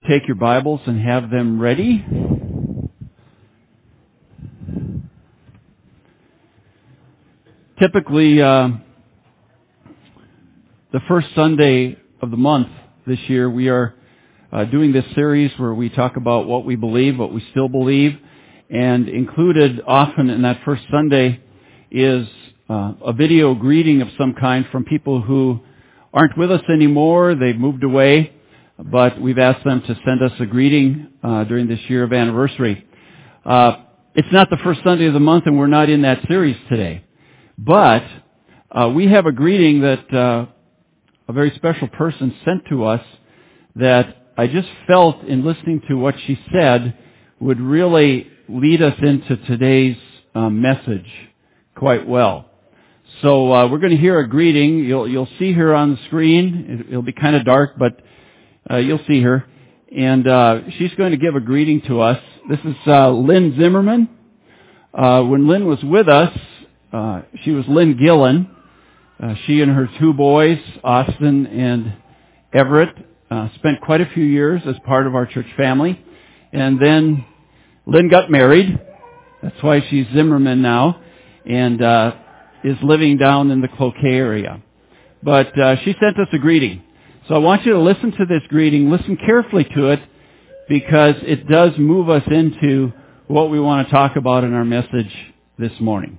take your Bibles and have them ready. Typically, the first Sunday of the month this year, we are doing this series where we talk about what we believe, what we still believe, and included often in that first Sunday is a video greeting of some kind from people who aren't with us anymore. They've moved away, but we've asked them to send us a greeting during this year of anniversary. It's not the first Sunday of the month, and we're not in that series today. But we have a greeting that a very special person sent to us that I just felt in listening to what she said would really lead us into today's message quite well. So we're going to hear a greeting. You'll see her on the screen. It'll be kind of dark, but you'll see her. And she's going to give a greeting to us. This is Lynn Zimmerman. When Lynn was with us, she was Lynn Gillen. She and her two boys, Austin and Everett, spent quite a few years as part of our church family. And then Lynn got married. That's why she's Zimmerman now, and is living down in the Cloquet area. But she sent us a greeting. So I want you to listen to this greeting. Listen carefully to it, because it does move us into what we want to talk about in our message this morning.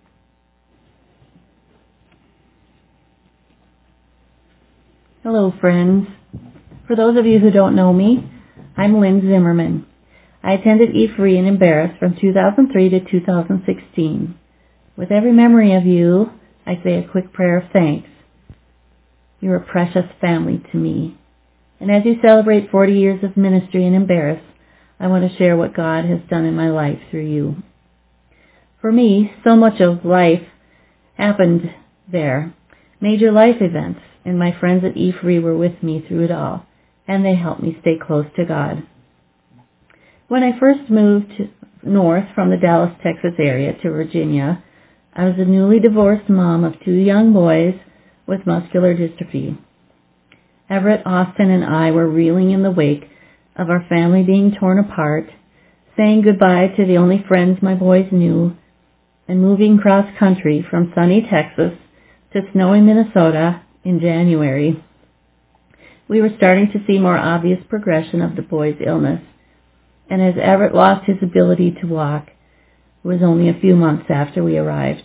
Hello, friends. For those of you who don't know me, I'm Lynn Zimmerman. I attended E-Free in Embarrass from 2003 to 2016. With every memory of you, I say a quick prayer of thanks. You're a precious family to me. And as you celebrate 40 years of ministry in Embarrass, I want to share what God has done in my life through you. For me, so much of life happened there. Major life events, and my friends at E-Free were with me through it all, and they helped me stay close to God. When I first moved north from the Dallas, Texas area to Virginia, I was a newly divorced mom of two young boys with muscular dystrophy. Everett, Austin, and I were reeling in the wake of our family being torn apart, saying goodbye to the only friends my boys knew, and moving cross-country from sunny Texas to snowy Minnesota in January. We were starting to see more obvious progression of the boy's illness, and as Everett lost his ability to walk, it was only a few months after we arrived.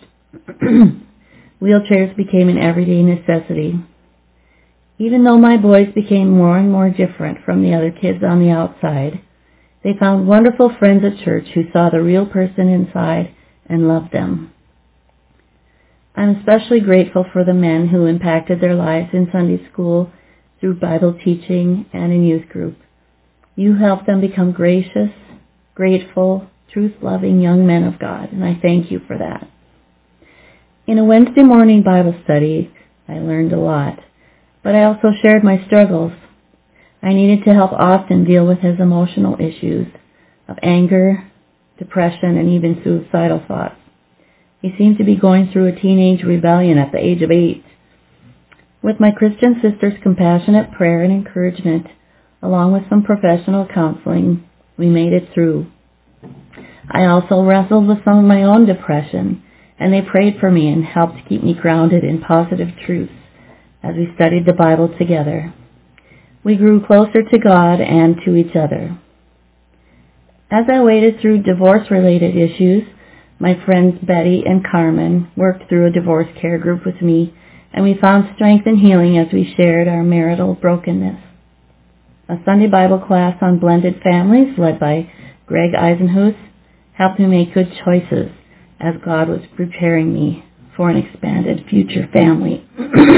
Wheelchairs became an everyday necessity. Even though my boys became more and more different from the other kids on the outside, they found wonderful friends at church who saw the real person inside and loved them. I'm especially grateful for the men who impacted their lives in Sunday school, through Bible teaching, and in youth group. You helped them become gracious, grateful, truth-loving young men of God, and I thank you for that. In a Wednesday morning Bible study, I learned a lot, but I also shared my struggles. I needed to help Austin deal with his emotional issues of anger, depression, and even suicidal thoughts. He seemed to be going through a teenage rebellion at the age of 8. With my Christian sister's compassionate prayer and encouragement, along with some professional counseling, we made it through. I also wrestled with some of my own depression, and they prayed for me and helped keep me grounded in positive truths as we studied the Bible together. We grew closer to God and to each other. As I waded through divorce-related issues, my friends Betty and Carmen worked through a divorce care group with me, and we found strength and healing as we shared our marital brokenness. A Sunday Bible class on blended families, led by Greg Eisenhuth, helped me make good choices as God was preparing me for an expanded future family.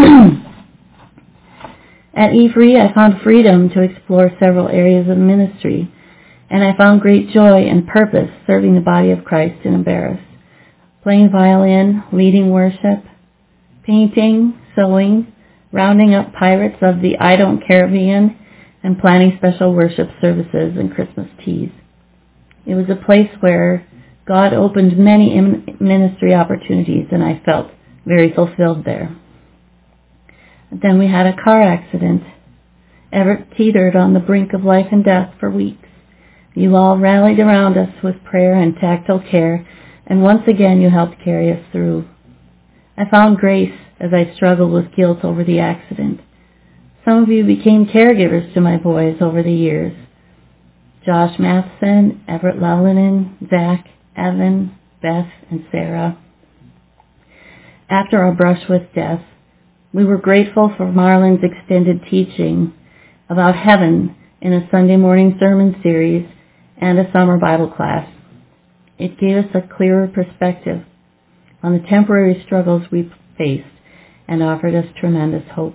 At E-Free, I found freedom to explore several areas of ministry, and I found great joy and purpose serving the body of Christ in Embarrass, playing violin, leading worship, painting, sewing, rounding up pirates of the I Don't Caribbean, and planning special worship services and Christmas teas. It was a place where God opened many ministry opportunities, and I felt very fulfilled there. Then we had a car accident, Everett teetered on the brink of life and death for weeks. You all rallied around us with prayer and tactile care, and once again you helped carry us through. I found grace as I struggled with guilt over the accident. Some of you became caregivers to my boys over the years. Josh Matheson, Everett Levlinen, Zach, Evan, Beth, and Sarah. After our brush with death, we were grateful for Marlon's extended teaching about heaven in a Sunday morning sermon series and a summer Bible class. It gave us a clearer perspective on the temporary struggles we faced and offered us tremendous hope.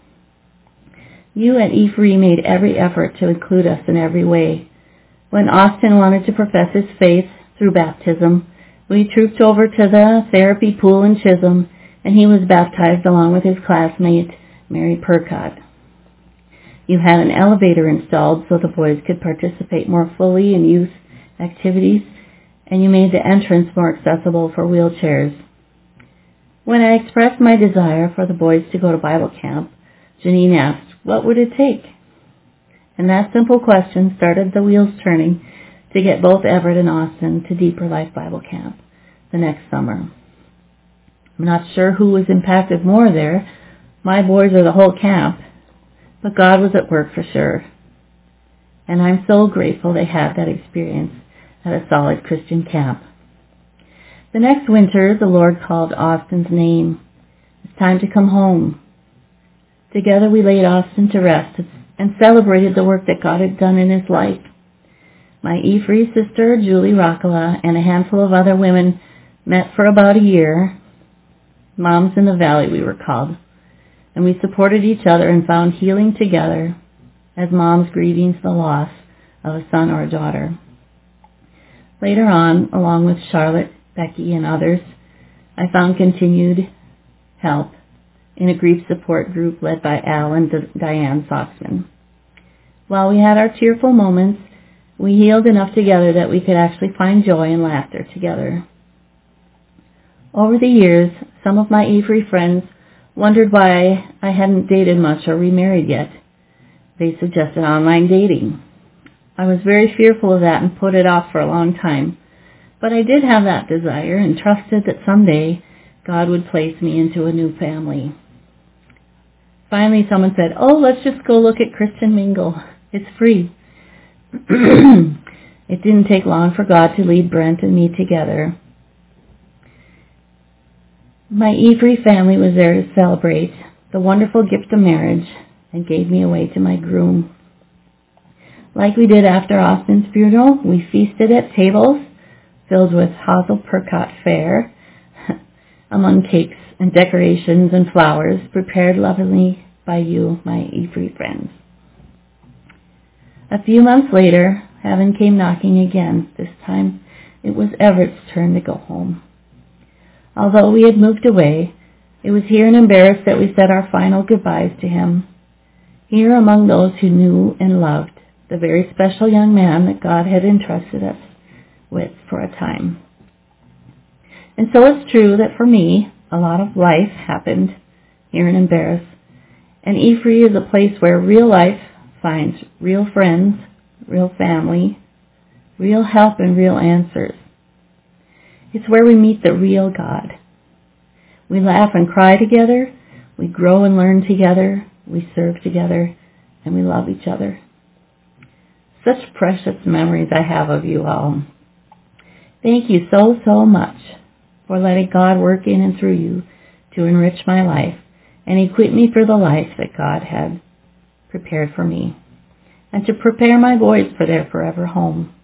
You at E3 made every effort to include us in every way. When Austin wanted to profess his faith through baptism, we trooped over to the therapy pool in Chisholm, and he was baptized along with his classmate, Mary Percott. You had an elevator installed so the boys could participate more fully in youth activities, and you made the entrance more accessible for wheelchairs. When I expressed my desire for the boys to go to Bible camp, Janine asked, what would it take? And that simple question started the wheels turning to get both Everett and Austin to Deeper Life Bible Camp the next summer. I'm not sure who was impacted more there, my boys or the whole camp, but God was at work for sure. And I'm so grateful they had that experience at a solid Christian camp. The next winter, the Lord called Austin's name. It's time to come home. Together we laid Austin to rest and celebrated the work that God had done in his life. My E3 sister, Julie Rockala, and a handful of other women met for about a year. Moms in the Valley, we were called. And we supported each other and found healing together as moms grieving the loss of a son or a daughter. Later on, along with Charlotte, Becky, and others, I found continued help in a grief support group led by Al and Diane Soxman. While we had our tearful moments, we healed enough together that we could actually find joy and laughter together. Over the years, some of my E3 friends wondered why I hadn't dated much or remarried yet. They suggested online dating. I was very fearful of that and put it off for a long time. But I did have that desire and trusted that someday God would place me into a new family. Finally, someone said, let's just go look at Christian Mingle. It's free. It didn't take long for God to lead Brent and me together. My E3 family was there to celebrate the wonderful gift of marriage and gave me away to my groom. Like we did after Austin's funeral, we feasted at tables filled with Hazel Percott fare among cakes and decorations and flowers prepared lovingly by you, my E3 friends. A few months later, heaven came knocking again. This time, it was Everett's turn to go home. Although we had moved away, it was here in Embarrass that we said our final goodbyes to him. Here among those who knew and loved the very special young man that God had entrusted us with for a time. And so it's true that for me, a lot of life happened here in Embarrass. And E3 is a place where real life finds real friends, real family, real help, and real answers. It's where we meet the real God. We laugh and cry together, we grow and learn together, we serve together, and we love each other. Such precious memories I have of you all. Thank you so, so much for letting God work in and through you to enrich my life and equip me for the life that God had prepared for me, and to prepare my boys for their forever home.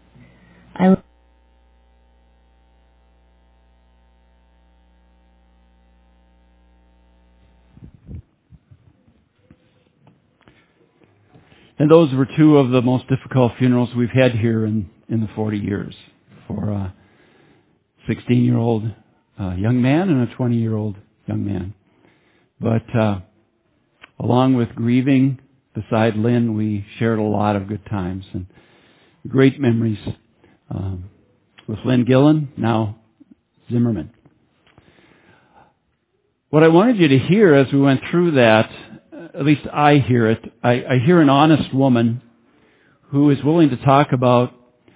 And those were two of the most difficult funerals we've had here in the 40 years, for a 16-year-old young man and a 20-year-old young man. But along with grieving beside Lynn, we shared a lot of good times and great memories with Lynn Gillen, now Zimmerman. What I wanted you to hear as we went through that at least I hear it, I hear an honest woman who is willing to talk about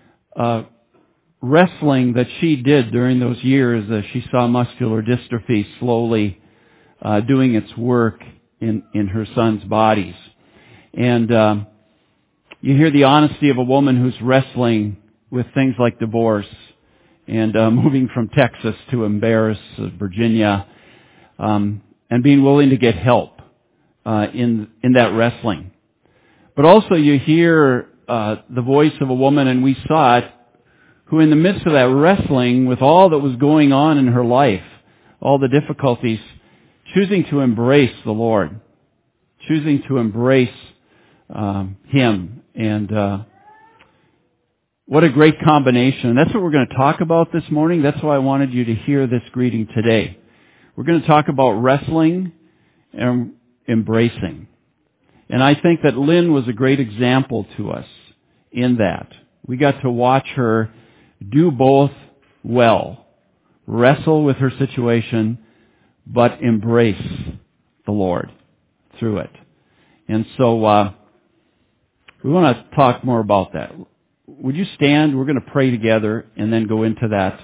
wrestling that she did during those years as she saw muscular dystrophy slowly doing its work in her son's bodies. And you hear the honesty of a woman who's wrestling with things like divorce and moving from Texas to Embarrass, Virginia, and being willing to get help in that wrestling. But also you hear the voice of a woman, and we saw it, who in the midst of that wrestling with all that was going on in her life, all the difficulties, choosing to embrace the Lord, choosing to embrace Him. And what a great combination. And that's what we're going to talk about this morning. That's why I wanted you to hear this greeting today. We're going to talk about wrestling and embracing. And I think that Lynn was a great example to us in that. We got to watch her do both well. Wrestle with her situation, but embrace the Lord through it. And so we want to talk more about that. Would you stand? We're going to pray together and then go into that.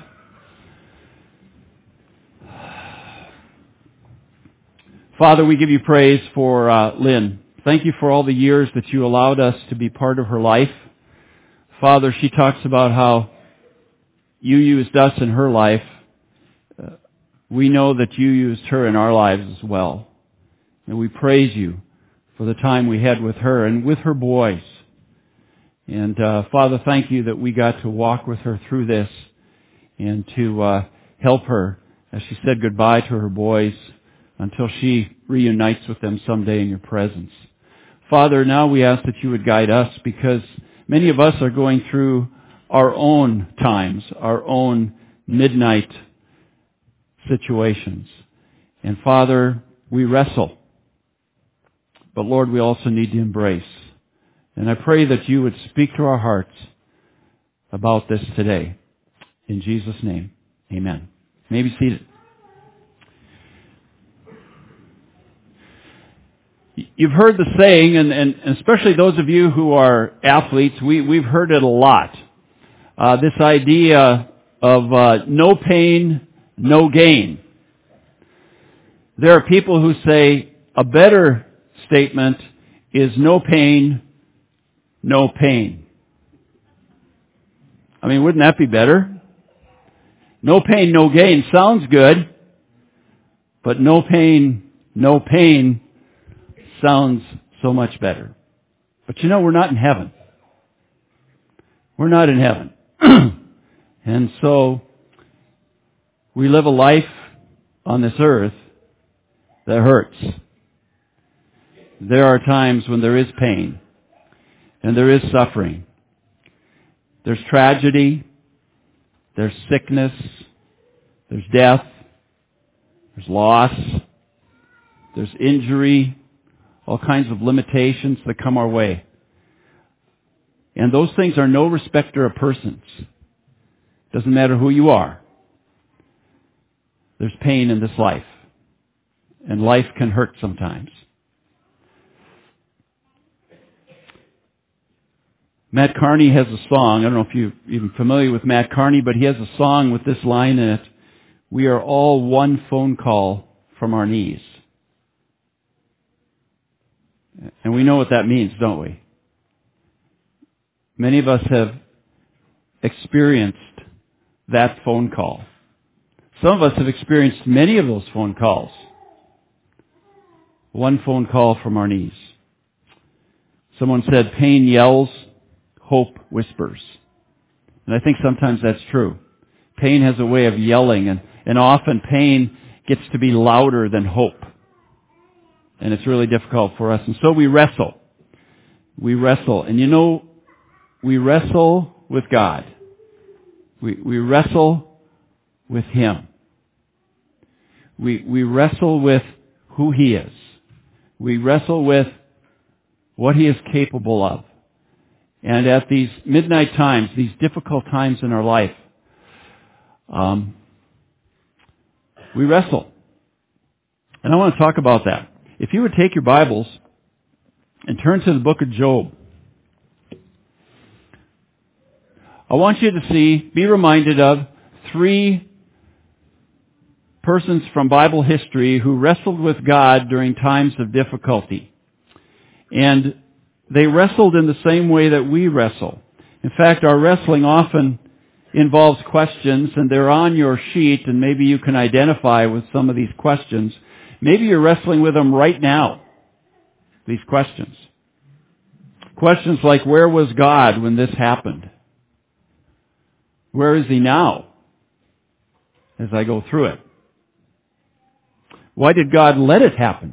Father, we give you praise for Lynn. Thank you for all the years that you allowed us to be part of her life. Father, she talks about how you used us in her life. We know that you used her in our lives as well. And we praise you for the time we had with her and with her boys. And Father, thank you that we got to walk with her through this and to help her as she said goodbye to her boys until she reunites with them someday in your presence. Father, now we ask that you would guide us, because many of us are going through our own times, our own midnight situations. And Father, we wrestle. But Lord, we also need to embrace. And I pray that you would speak to our hearts about this today. In Jesus' name, amen. You may be seated. You've heard the saying, and especially those of you who are athletes, we've heard it a lot. This idea of no pain, no gain. There are people who say a better statement is no pain, no pain. I mean, wouldn't that be better? No pain, no gain sounds good, but no pain, no pain sounds so much better. But you know, we're not in heaven. We're not in heaven. And so we live a life on this earth that hurts. There are times when there is pain and there is suffering. There's tragedy, there's sickness, there's death, there's loss, there's injury, all kinds of limitations that come our way. And those things are no respecter of persons. Doesn't matter who you are. There's pain in this life. And life can hurt sometimes. Matt Carney has a song. I don't know if you're even familiar with Matt Carney, but he has a song with this line in it. We are all one phone call from our knees. And we know what that means, don't we? Many of us have experienced that phone call. Some of us have experienced many of those phone calls. One phone call from our knees. Someone said, pain yells, hope whispers. And I think sometimes that's true. Pain has a way of yelling, and often pain gets to be louder than hope. And it's really difficult for us. And so we wrestle. We wrestle. And you know, we wrestle with God. We wrestle with Him. We wrestle with who He is. We wrestle with what He is capable of. And at these midnight times, these difficult times in our life, we wrestle. And I want to talk about that. If you would take your Bibles and turn to the book of Job, I want you to be reminded of three persons from Bible history who wrestled with God during times of difficulty. And they wrestled in the same way that we wrestle. In fact, our wrestling often involves questions, and they're on your sheet, and maybe you can identify with some of these questions. Maybe you're wrestling with them right now, these questions. Questions like, where was God when this happened? Where is He now as I go through it? Why did God let it happen?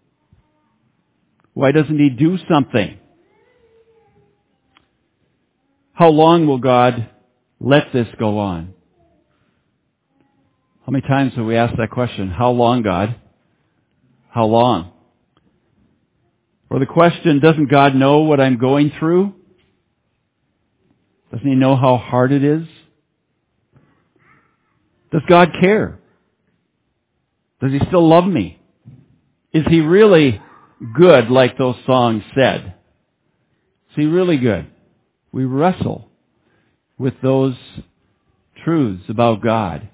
Why doesn't He do something? How long will God let this go on? How many times have we asked that question? How long, God? How long? Or the question, doesn't God know what I'm going through? Doesn't He know how hard it is? Does God care? Does He still love me? Is He really good like those songs said? Is He really good? We wrestle with those truths about God.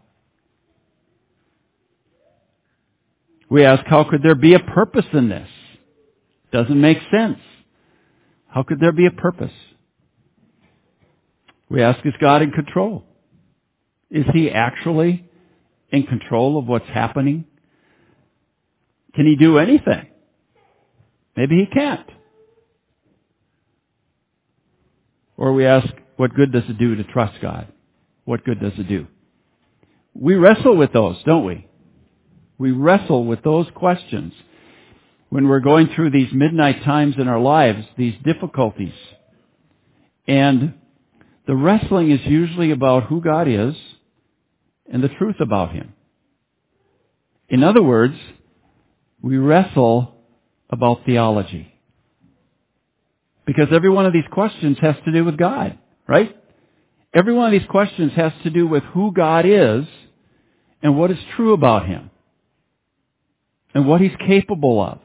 We ask, how could there be a purpose in this? Doesn't make sense. How could there be a purpose? We ask, is God in control? Is He actually in control of what's happening? Can He do anything? Maybe He can't. Or we ask, what good does it do to trust God? What good does it do? We wrestle with those, don't we? We wrestle with those questions when we're going through these midnight times in our lives, these difficulties. And the wrestling is usually about who God is and the truth about Him. In other words, we wrestle about theology. Because every one of these questions has to do with God, right? Every one of these questions has to do with who God is and what is true about Him and what He's capable of.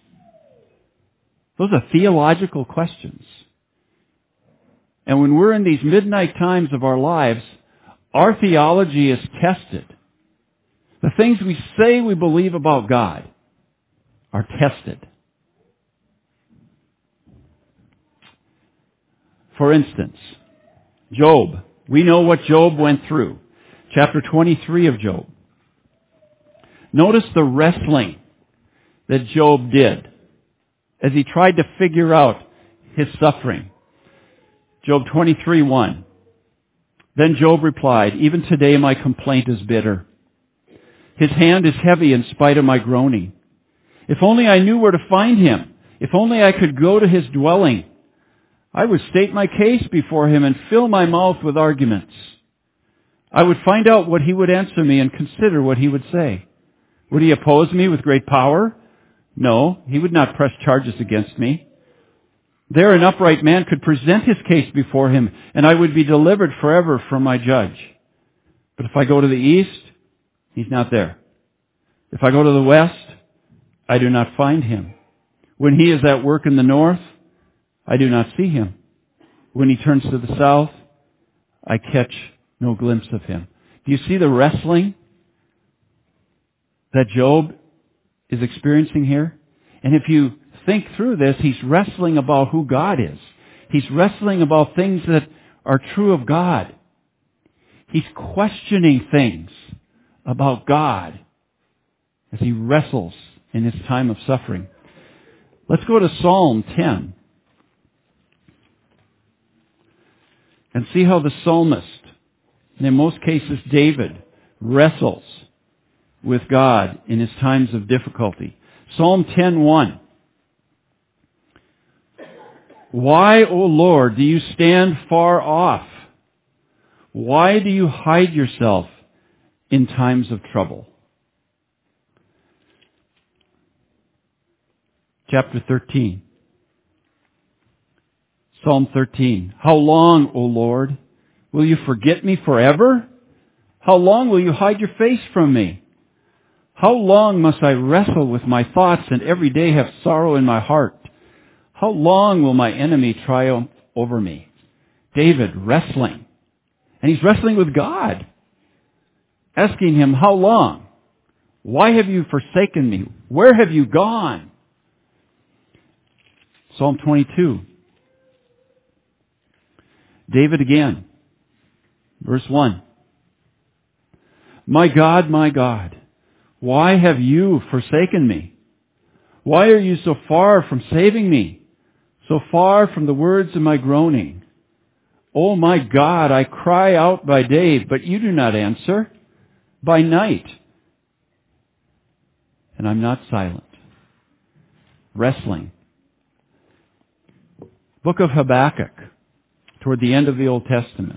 Those are theological questions. And when we're in these midnight times of our lives, our theology is tested. The things we say we believe about God are tested. For instance, Job. We know what Job went through. Chapter 23 of Job. Notice the wrestling that Job did as he tried to figure out his suffering. Job 23:1. Then Job replied, even today my complaint is bitter. His hand is heavy in spite of my groaning. If only I knew where to find Him. If only I could go to His dwelling. I would state my case before Him and fill my mouth with arguments. I would find out what He would answer me and consider what He would say. Would He oppose me with great power? No, He would not press charges against me. There an upright man could present his case before Him, and I would be delivered forever from my judge. But if I go to the east, He's not there. If I go to the west, I do not find Him. When He is at work in the north, I do not see Him. When He turns to the south, I catch no glimpse of Him. Do you see the wrestling that Job is experiencing here? And if you think through this, he's wrestling about who God is. He's wrestling about things that are true of God. He's questioning things about God as he wrestles in his time of suffering. Let's go to Psalm 10 and see how the psalmist, and in most cases David, wrestles with God in his times of difficulty. Psalm 10:1. Why, O Lord, do you stand far off? Why do you hide yourself in times of trouble? Chapter 13. Psalm 13. How long, O Lord, will you forget me forever? How long will you hide your face from me? How long must I wrestle with my thoughts and every day have sorrow in my heart? How long will my enemy triumph over me? David wrestling. And he's wrestling with God, asking him, how long? Why have you forsaken me? Where have you gone? Psalm 22. David again. Verse 1. My God, why have you forsaken me? Why are you so far from saving me? So far from the words of my groaning? Oh my God, I cry out by day, but you do not answer. By night, and I'm not silent. Wrestling. Book of Habakkuk, toward the end of the Old Testament.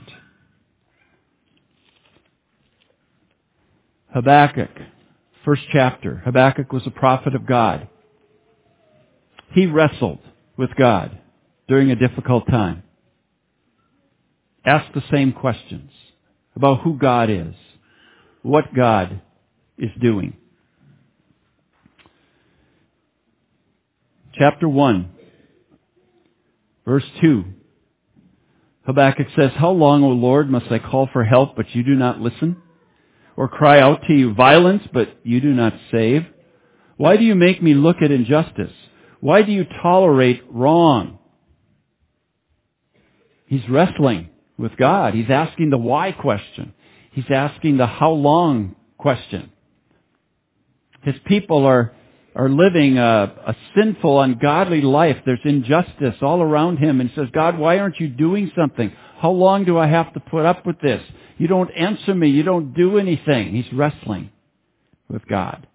Habakkuk, first chapter. Habakkuk was a prophet of God. He wrestled with God during a difficult time. Asked the same questions about who God is, what God is doing. Chapter 1, verse 2. Habakkuk says, how long, O Lord, must I call for help, but you do not listen? Or cry out to you violence, but you do not save? Why do you make me look at injustice? Why do you tolerate wrong? He's wrestling with God. He's asking the why question. He's asking the how long question. His people are living a sinful, ungodly life. There's injustice all around him. And he says, God, why aren't you doing something? How long do I have to put up with this? You don't answer me. You don't do anything. He's wrestling with God.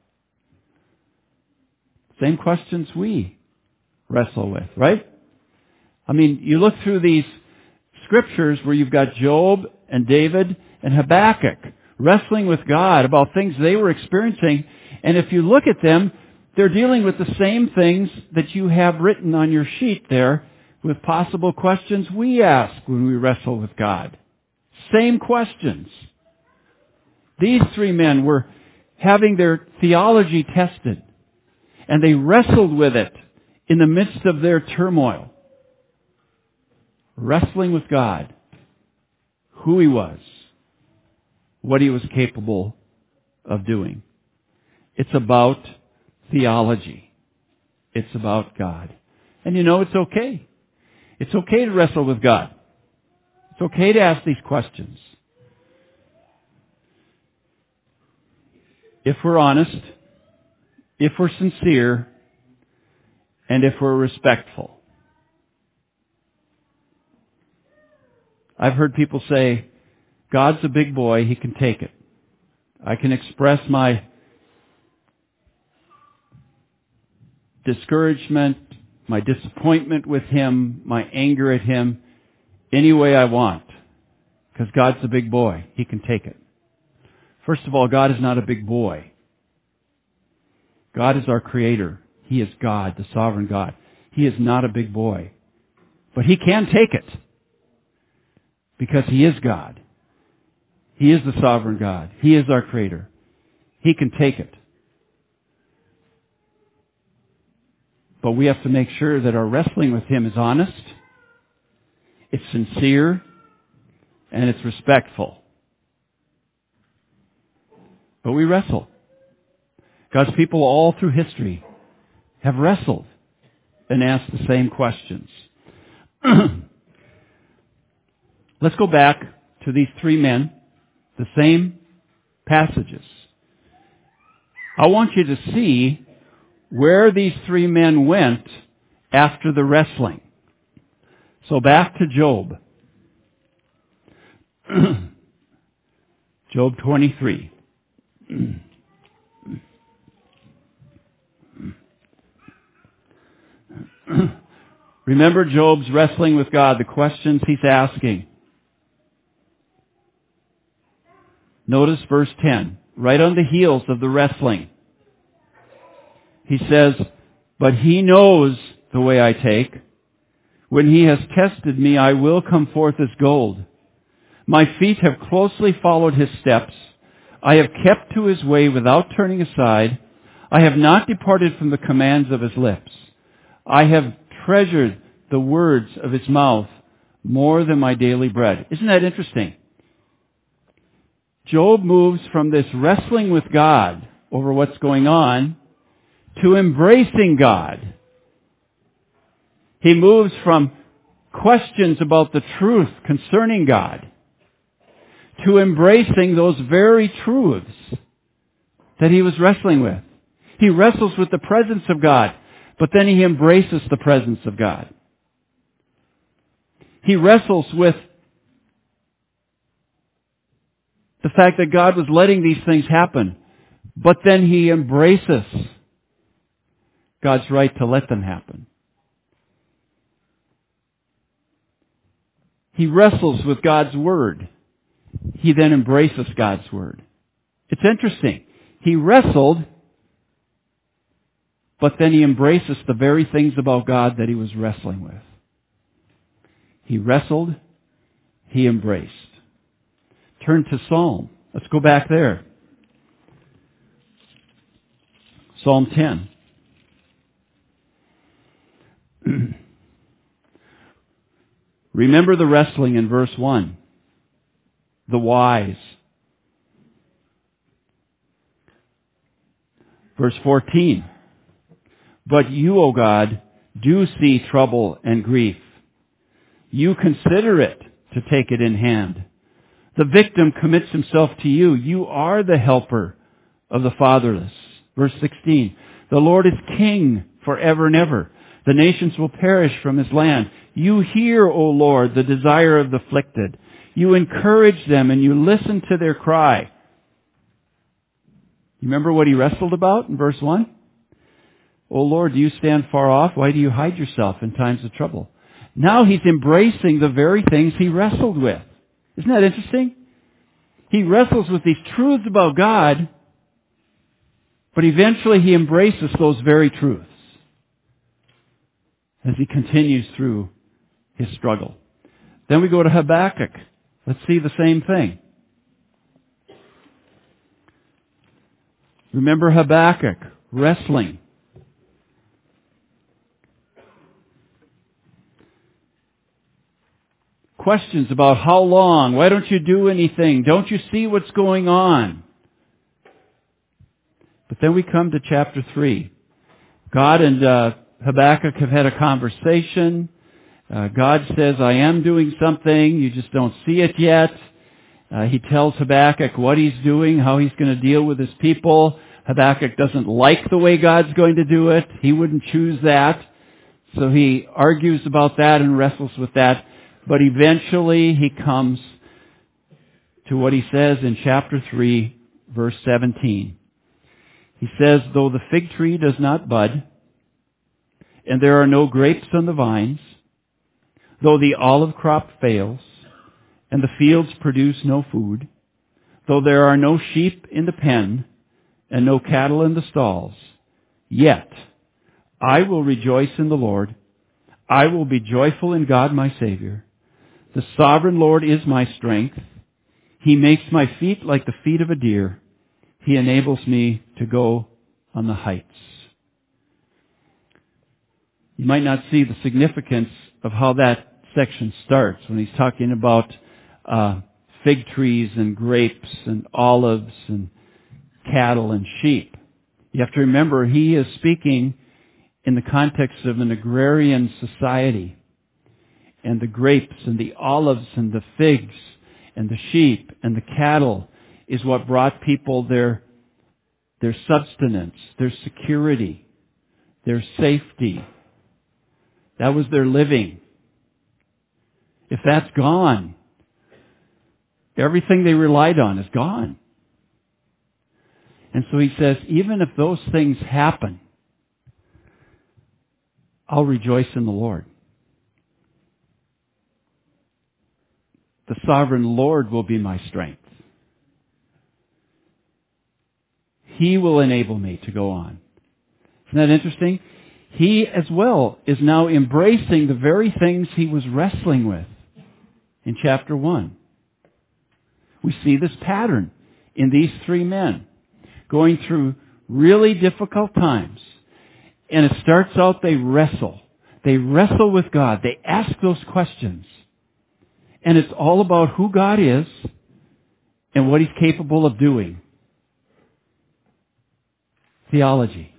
Same questions we wrestle with, right? I mean, you look through these scriptures where you've got Job and David and Habakkuk wrestling with God about things they were experiencing. And if you look at them, they're dealing with the same things that you have written on your sheet there with possible questions we ask when we wrestle with God. Same questions. These three men were having their theology tested, and they wrestled with it in the midst of their turmoil. Wrestling with God, who He was, what He was capable of doing. It's about theology. It's about God. And you know, it's okay. It's okay to wrestle with God. It's okay to ask these questions. If we're honest, if we're sincere, and if we're respectful. I've heard people say, God's a big boy, He can take it. I can express my discouragement, my disappointment with Him, my anger at Him, any way I want. Because God's a big boy. He can take it. First of all, God is not a big boy. God is our Creator. He is God, the sovereign God. He is not a big boy. But He can take it. Because He is God. He is the sovereign God. He is our Creator. He can take it. But we have to make sure that our wrestling with Him is honest, it's sincere, and it's respectful. But we wrestle. God's people all through history have wrestled and asked the same questions. Let's go back to these three men, the same passages. I want you to see where these three men went after the wrestling. So back to Job. Job 23. Remember Job's wrestling with God, the questions he's asking. Notice verse 10, right on the heels of the wrestling. He says, but He knows the way I take. When He has tested me, I will come forth as gold. My feet have closely followed His steps. I have kept to his way without turning aside. I have not departed from the commands of his lips. I have treasured the words of his mouth more than my daily bread. Isn't that interesting? Job moves from this wrestling with God over what's going on to embracing God. He moves from questions about the truth concerning God to embracing those very truths that he was wrestling with. He wrestles with the presence of God, but then he embraces the presence of God. He wrestles with the fact that God was letting these things happen, but then he embraces God's right to let them happen. He wrestles with God's Word. He then embraces God's Word. It's interesting. He wrestled, but then he embraces the very things about God that he was wrestling with. He wrestled, he embraced. Turn to Psalm. Let's go back there. Psalm 10. Remember the wrestling in verse 1. The wise. Verse 14. But you, O God, do see trouble and grief. You consider it to take it in hand. The victim commits himself to you. You are the helper of the fatherless. Verse 16. The Lord is king forever and ever. The nations will perish from his land. You hear, O Lord, the desire of the afflicted. You encourage them and you listen to their cry. You remember what he wrestled about in verse 1? O Lord, do you stand far off? Why do you hide yourself in times of trouble? Now he's embracing the very things he wrestled with. Isn't that interesting? He wrestles with these truths about God, but eventually he embraces those very truths as he continues through his struggle. Then we go to Habakkuk. Let's see the same thing. Remember Habakkuk wrestling. Questions about how long? Why don't you do anything? Don't you see what's going on? But then we come to chapter 3. God and Habakkuk have had a conversation. God says, I am doing something. You just don't see it yet. He tells Habakkuk what he's doing, how he's going to deal with his people. Habakkuk doesn't like the way God's going to do it. He wouldn't choose that. So he argues about that and wrestles with that. But eventually he comes to what he says in chapter 3, verse 17. He says, though the fig tree does not bud, and there are no grapes on the vines, though the olive crop fails, and the fields produce no food, though there are no sheep in the pen, and no cattle in the stalls, yet I will rejoice in the Lord. I will be joyful in God my Savior. The sovereign Lord is my strength. He makes my feet like the feet of a deer. He enables me to go on the heights. You might not see the significance of how that section starts when he's talking about fig trees and grapes and olives and cattle and sheep. You have to remember he is speaking in the context of an agrarian society. And the grapes and the olives and the figs and the sheep and the cattle is what brought people their subsistence, their security, their safety. That was their living. If that's gone, everything they relied on is gone. And so he says, even if those things happen, I'll rejoice in the Lord. The sovereign Lord will be my strength. He will enable me to go on. Isn't that interesting? He as well is now embracing the very things he was wrestling with in chapter 1. We see this pattern in these three men going through really difficult times. And it starts out they wrestle. They wrestle with God. They ask those questions. And it's all about who God is and what He's capable of doing. Theology.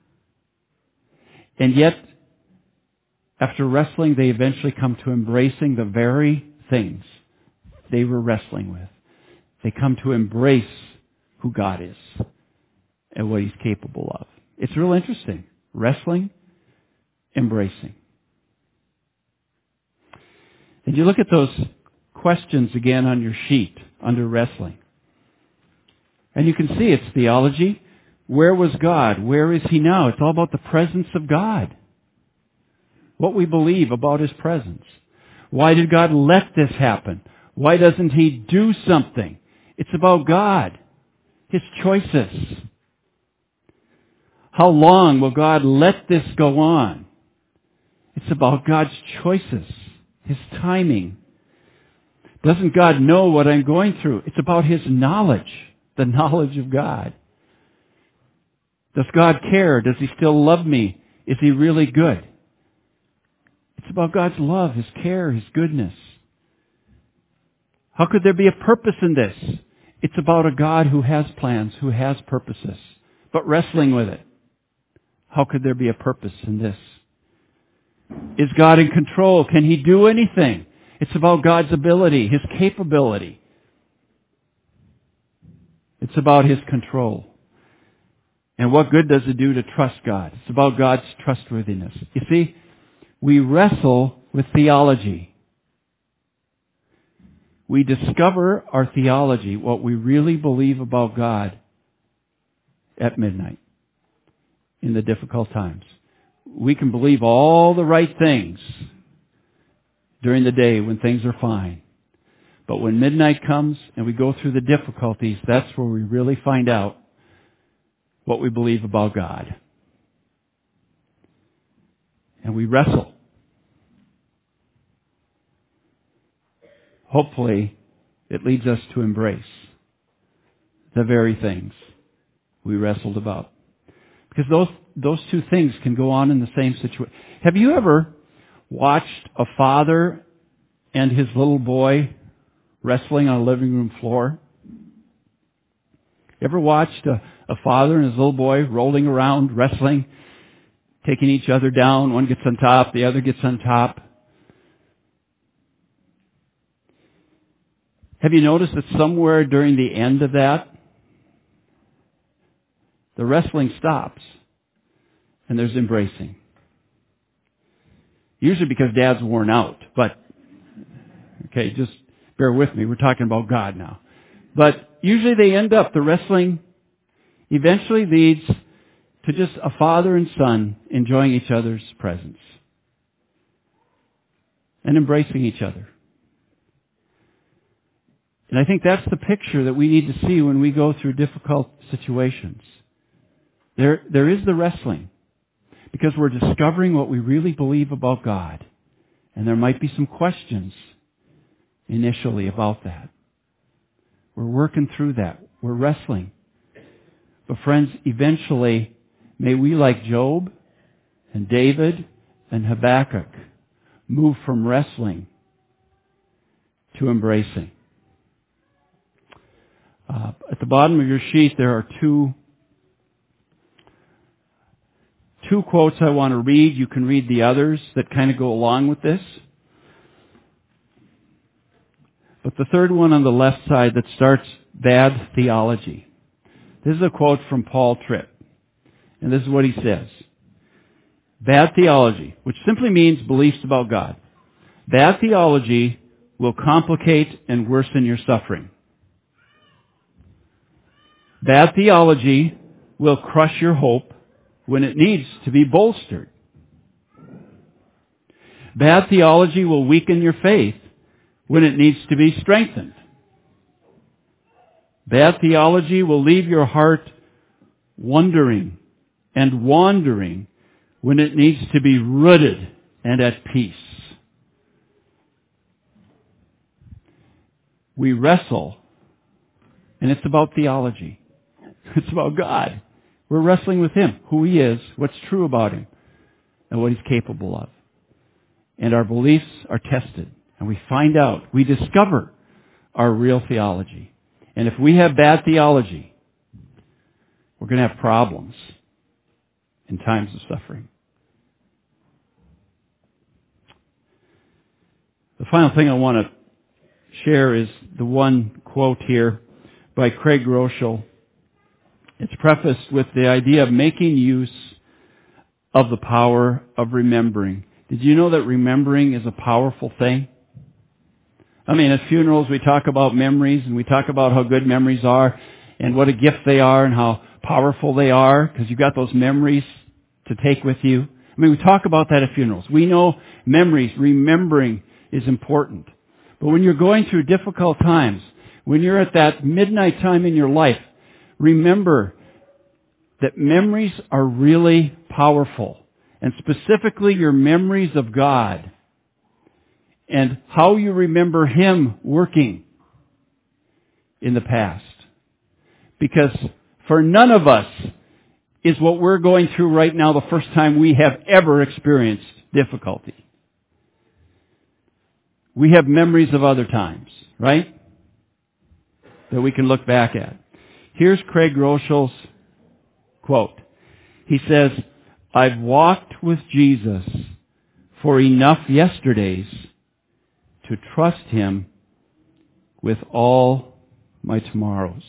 And yet, after wrestling, they eventually come to embracing the very things they were wrestling with. They come to embrace who God is and what He's capable of. It's real interesting. Wrestling, embracing. And you look at those questions again on your sheet under wrestling. And you can see it's theology. Where was God? Where is He now? It's all about the presence of God. What we believe about His presence. Why did God let this happen? Why doesn't He do something? It's about God. His choices. How long will God let this go on? It's about God's choices. His timing. Doesn't God know what I'm going through? It's about His knowledge. The knowledge of God. Does God care? Does He still love me? Is He really good? It's about God's love, His care, His goodness. How could there be a purpose in this? It's about a God who has plans, who has purposes, but wrestling with it. How could there be a purpose in this? Is God in control? Can He do anything? It's about God's ability, His capability. It's about His control. And what good does it do to trust God? It's about God's trustworthiness. You see, we wrestle with theology. We discover our theology, what we really believe about God, at midnight, in the difficult times. We can believe all the right things during the day when things are fine. But when midnight comes and we go through the difficulties, that's where we really find out what we believe about God. And we wrestle. Hopefully, it leads us to embrace the very things we wrestled about. Because those two things can go on in the same situation. Have you ever watched a father and his little boy wrestling on a living room floor? Ever watched a father and his little boy rolling around, wrestling, taking each other down? One gets on top, the other gets on top. Have you noticed that somewhere during the end of that, the wrestling stops and there's embracing? Usually because Dad's worn out, but, okay, just bear with me. We're talking about God now. But usually the wrestling eventually leads to just a father and son enjoying each other's presence and embracing each other. And I think that's the picture that we need to see when we go through difficult situations. There is the wrestling, because we're discovering what we really believe about God. And there might be some questions initially about that. We're working through that. We're wrestling. But friends, eventually, may we, like Job and David and Habakkuk, move from wrestling to embracing. At the bottom of your sheet, there are two quotes I want to read. You can read the others that kind of go along with this. But the third one on the left side that starts bad theology. This is a quote from Paul Tripp. And this is what he says. Bad theology, which simply means beliefs about God. Bad theology will complicate and worsen your suffering. Bad theology will crush your hope when it needs to be bolstered. Bad theology will weaken your faith when it needs to be strengthened. Bad theology will leave your heart wondering and wandering when it needs to be rooted and at peace. We wrestle And it's about theology. It's about God. We're wrestling with Him, who He is, what's true about Him, and what He's capable of. And our beliefs are tested. And we find out, we discover our real theology. And if we have bad theology, we're going to have problems in times of suffering. The final thing I want to share is the one quote here by Craig Groeschel. It's prefaced with the idea of making use of the power of remembering. Did you know that remembering is a powerful thing? I mean, at funerals we talk about memories, and we talk about how good memories are and what a gift they are and how powerful they are because you've got those memories to take with you. I mean, we talk about that at funerals. We know memories, remembering is important. But when you're going through difficult times, when you're at that midnight time in your life, remember that memories are really powerful. And specifically your memories of God and how you remember Him working in the past. Because for none of us is what we're going through right now the first time we have ever experienced difficulty. We have memories of other times, right? That we can look back at. Here's Craig Groeschel's quote. He says, "I've walked with Jesus for enough yesterdays to trust Him with all my tomorrows."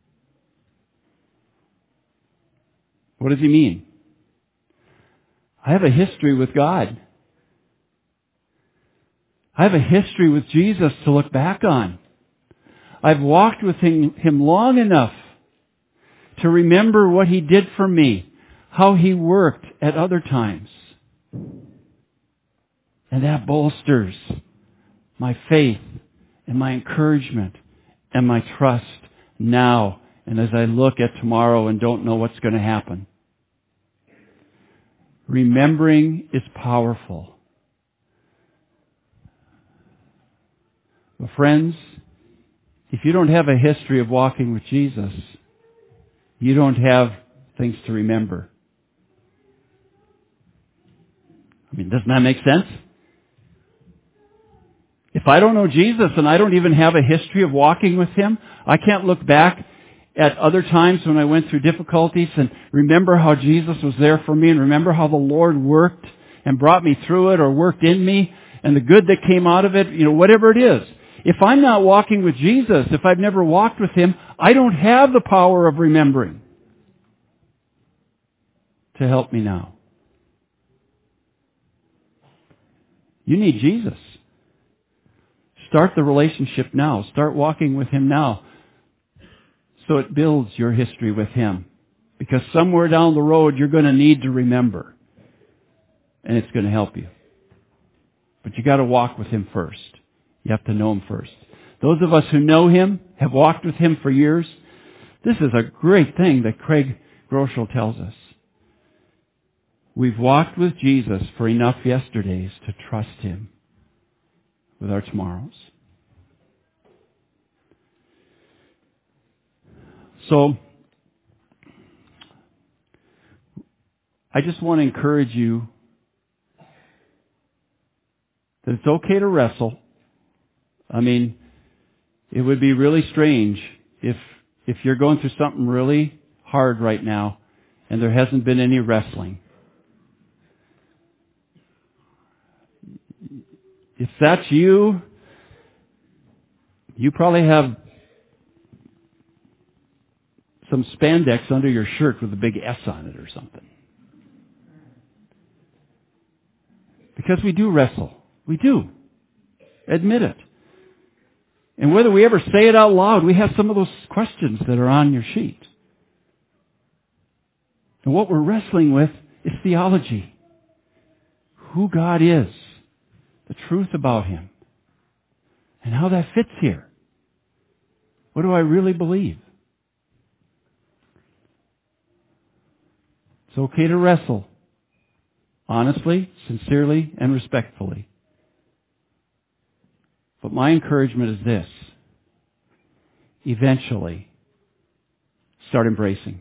What does he mean? I have a history with God. I have a history with Jesus to look back on. I've walked with Him long enough to remember what He did for me, how He worked at other times. And that bolsters my faith and my encouragement and my trust now and as I look at tomorrow and don't know what's going to happen. Remembering is powerful. But friends, if you don't have a history of walking with Jesus, you don't have things to remember. I mean, doesn't that make sense? If I don't know Jesus and I don't even have a history of walking with Him, I can't look back at other times when I went through difficulties and remember how Jesus was there for me and remember how the Lord worked and brought me through it or worked in me and the good that came out of it, whatever it is. If I'm not walking with Jesus, if I've never walked with Him, I don't have the power of remembering to help me now. You need Jesus. Start the relationship now. Start walking with Him now. So it builds your history with Him. Because somewhere down the road you're going to need to remember. And it's going to help you. But you got to walk with Him first. You have to know Him first. Those of us who know Him, have walked with Him for years, this is a great thing that Craig Groeschel tells us. We've walked with Jesus for enough yesterdays to trust Him with our tomorrows. So, I just want to encourage you that it's okay to wrestle. I mean, it would be really strange if you're going through something really hard right now and there hasn't been any wrestling. If that's you, you probably have some spandex under your shirt with a big S on it or something. Because we do wrestle. We do. Admit it. And whether we ever say it out loud, we have some of those questions that are on your sheet. And what we're wrestling with is theology. Who God is. The truth about Him. And how that fits here. What do I really believe? It's okay to wrestle. Honestly, sincerely, and respectfully. But my encouragement is this. Eventually, Start embracing.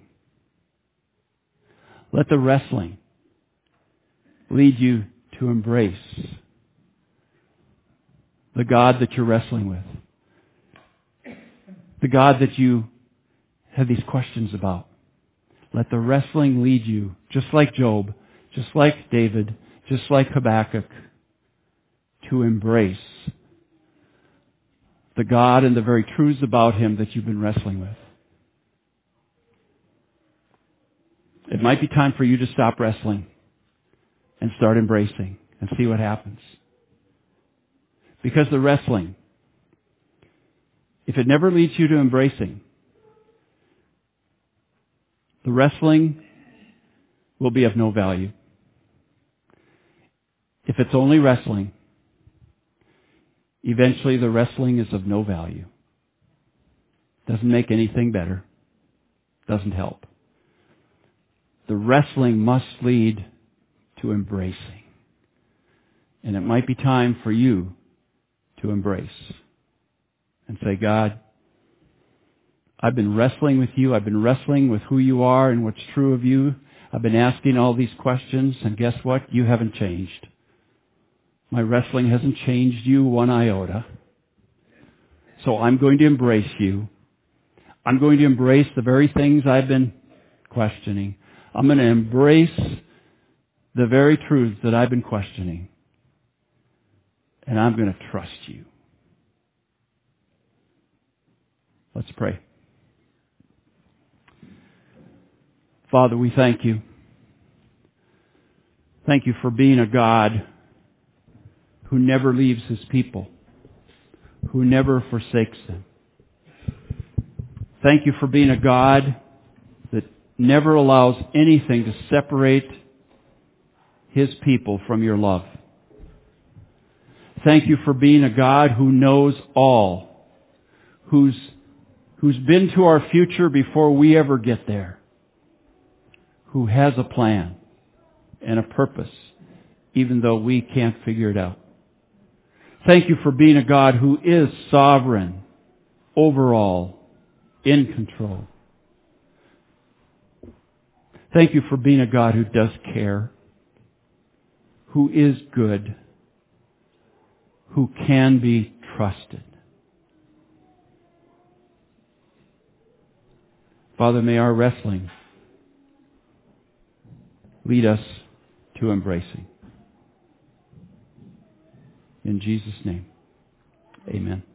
Let the wrestling lead you to embrace the God that you're wrestling with. The God that you have these questions about. Let the wrestling lead you, just like Job, just like David, just like Habakkuk, to embrace the God and the very truths about Him that you've been wrestling with. It might be time for you to stop wrestling and start embracing and see what happens. Because the wrestling, if it never leads you to embracing, the wrestling will be of no value. If it's only wrestling, eventually the wrestling is of no value. Doesn't make anything better. Doesn't help. The wrestling must lead to embracing. And it might be time for you to embrace and say, God, I've been wrestling with you. I've been wrestling with who you are and what's true of you. I've been asking all these questions, and guess what? You haven't changed. My wrestling hasn't changed you one iota. So I'm going to embrace you. I'm going to embrace the very things I've been questioning. I'm going to embrace the very truths that I've been questioning. And I'm going to trust you. Let's pray. Father, we thank you. Thank you for being a God who never leaves His people, who never forsakes them. Thank you for being a God that never allows anything to separate His people from your love. Thank you for being a God who knows all, who's been to our future before we ever get there, who has a plan and a purpose, even though we can't figure it out. Thank you for being a God who is sovereign, overall, in control. Thank you for being a God who does care, who is good, who can be trusted. Father, may our wrestling lead us to embracing. In Jesus' name, amen.